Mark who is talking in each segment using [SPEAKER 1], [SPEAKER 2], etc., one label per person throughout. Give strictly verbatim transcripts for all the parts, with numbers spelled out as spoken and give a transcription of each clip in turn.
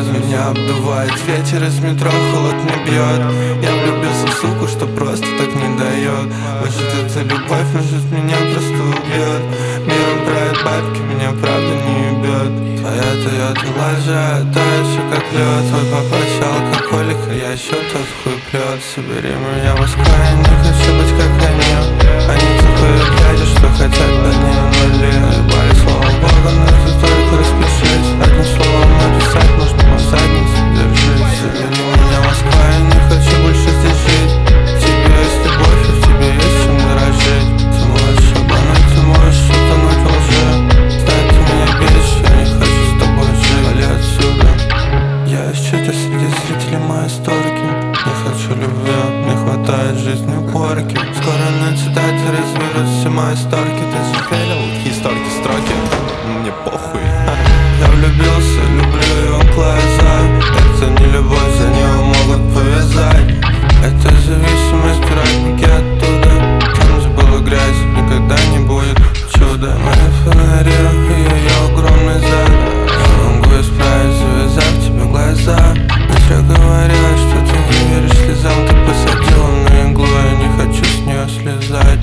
[SPEAKER 1] слезы. Меня обдувает ветер из метро, холод не бьет. Я влюбился в суку, что просто так не дает. Может, это любовь, может, меня просто убьет. Миром правит бабки, меня правда не ебет. Твоя Тойота лажа, дальше как лед. Твой папа алкоголик, а я еще тот хуй плет. Собери меня в Москве, я не хочу быть как они. Они тупые дяди, что хотят одни нули. Ебали словом Бога, но это только распишись. Одним словом написать, может, на задницу держись. Собери меня в Москве, я не хочу больше здесь жить. В тебе есть любовь, и в тебе есть чем дорожить. Ты можешь обмануть, ты можешь утонуть во лжи. Знай, ты меня бесишь, я не хочу с тобой жить. Вали отсюда. Я ищу-то среди зрителей мои сторики. Не хочу любви, не хватает жизни уборки. Скоро на цитате разберут все мои сторки. Ты же верил в такие сторки, строки? Мне похуй. Я влюбился, люблю его глаза. Это не любовь, за него могут повязать. Это зависимость, дурак, оттуда. Там же была грязь, никогда не будет чуда. Мои фонари и ее огромный зад. Я могу исправить, завязав тебе глаза. Но я говорила, что ты не веришь слезам. Ты посадила на иглу, я не хочу с нее слезать.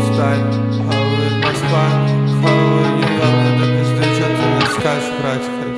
[SPEAKER 1] Хвала ее, да пизды, что ты мне скажешь, братик?